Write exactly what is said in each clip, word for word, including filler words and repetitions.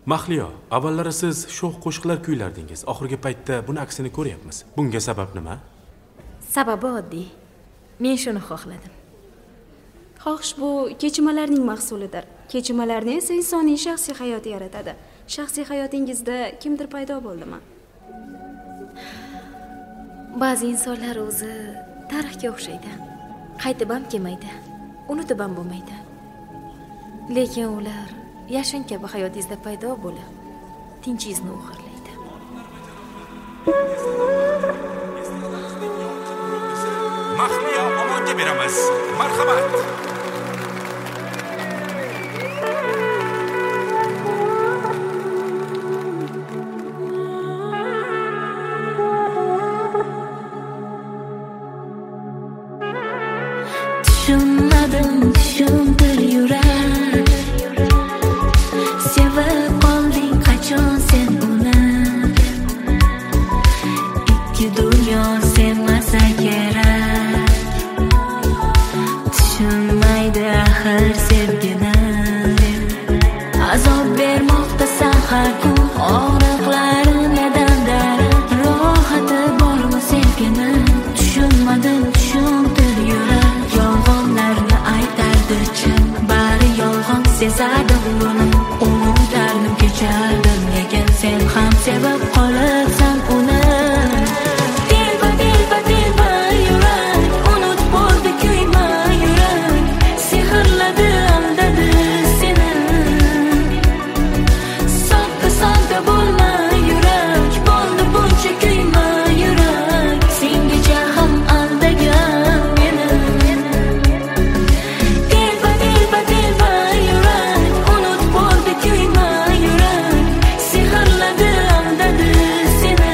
Mahliyo, avvallari siz sho'x qo'shiqlar kuylardingiz. Oxirgi paytda buni aksini ko'ryapmiz. Bunga sabab nima? Sababi oddiy. Men shuni xohladim. Xohish bu kechimalarning mahsulidir. Kechimalarni esa insonning shaxsiy hayoti yaratadi. Shaxsiy hayotingizda kimdir paydo bo'ldimi? Ba'zi insonlar o'zi tarixga o'xshaydi. Qaytib ham kelmaydi. Unutib ham bo'lmaydi. Lekin ular yashin kabi hayotingizda paydo bo'lib, tinchingizni o'g'irlaydi. Mahliyo omonga beramiz. Marhamat. Tushunmadim, tushuntir yurak. Sevib qolding qachon sen uni? Ikki dunyo sevmasa kerak. Tushunmaydi axir sevgini. Azob bermoqda sahar kun og'riqlari nedandir. Rohati bormi sevgini? Tushunmadim, tushuntir yurak. Yolg'onlarni aytardi chin, bari yolg'on sezardim buni. Unutardim, kechardim, lekin sen ham sevib qolibsan uni. Dilba, dilba, dilba yurak, unutib bo'ldi kuyma yurak. Sehrladi, aldadi seni. Sodda, sodda bo'lma yurak, bo'ldi buncha kuyma yurak. Sengacha ham aldagan meni. Dilba, dilba, dilba yurak, unutib bo'ldi kuyma yurak. Sehrladi, aldadi seni.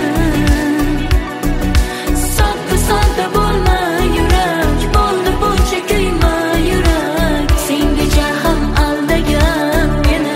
Sodda, sodda bo'lma yurak, bo'ldi buncha kuyma yurak. Sengacha ham aldagan meni.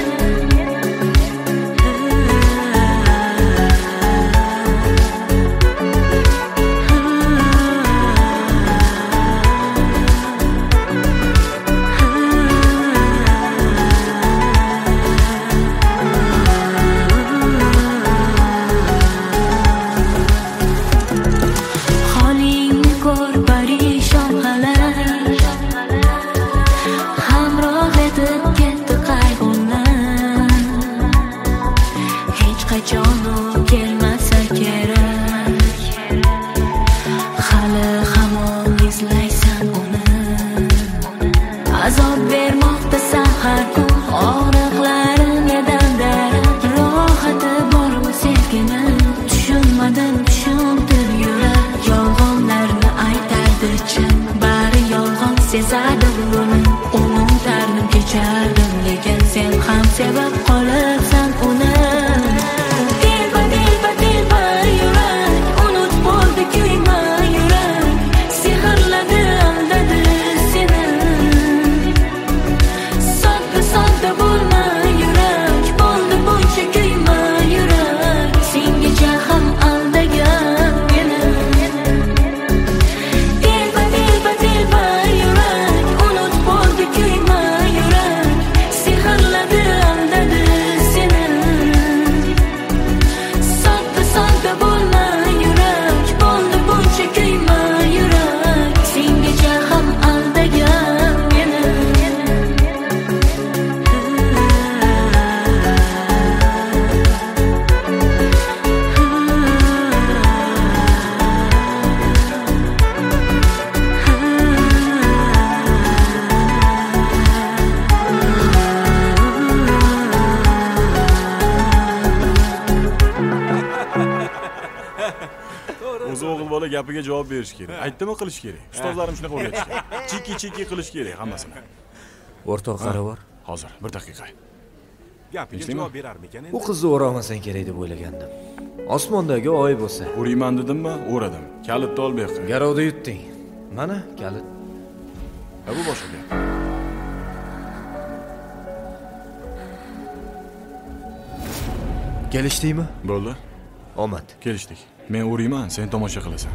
Holingni ko'r parishon halar. Hamroh etib ketdi qayg'ular. Hech qachon u kelmasa kerak. Hali hamon izlaysan uni. Azob bermoqda sahar kun og'riqlari nedandir. Rohati bormi sevgini? Tushunmadim, tushuntir yurak. Yolg'onlarni aytardi chin, bari yolg'on sezardim buni. Unutardim, kechardim, lekin sen ham sevib qolibsan uni. Dilba, dilba, dilba yurak, unutib bo'ldi kuyma yurak. Sehrladi, aldadi seni. Sodda, sodda bo'lma yurak, bo'ldi buncha kuyma yurak. Sengacha ham aldagan meni. Dilba, dilba, dilba yurak, unutib bo'ldi kuyma yurak. Sehrladi, aldadi seni. Sodda, sodda bo'lma yurak, bo'ldi buncha kuyma yurak. Sengacha ham aldagan meni. O'zi o'g'il bola gapiga javob berish kerak. Aytdimi qilish kerak. Ustozlarim shunaqa o'rgatishgan. Chiki chiki qilish kerak hammasini. O'rtoq qarovor. Hozir bir daqiqa. Gapiga javob berarmikan endi? U qizni o'ramasang kerak deb o'ylagandim. Osmondagi oy bo'lsa. Uriyman dedimmi? O'radim. Kalitni ol bu yoqqa. Garovda yutding. Mana kalit. Ha bu boshqa gap. Kelishdingmi? Bo'ldi. Omad. Kelishdik. Men uriyman, sen tomosha qilasan.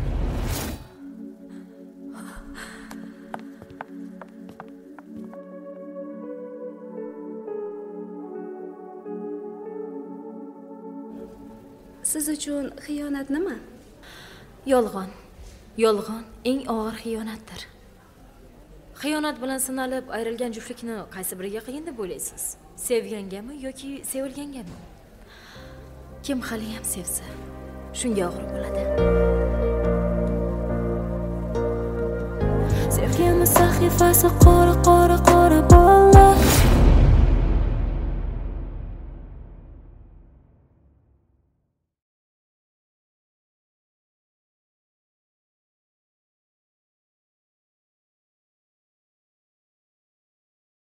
siz uchun xiyonat nima? Yolg'on. Yolg'on eng og'ir xiyonatdir. Xiyonat bilan sinalib ayrilgan juftlikni qaysi biriga qiyin deb o'ylaysiz? Sevgangami yoki sevilgangami? Kim hali ham sevsa, shunga og'ir bo'ladi. Sevgimiz sahifasi qora qora qora bo'ldi.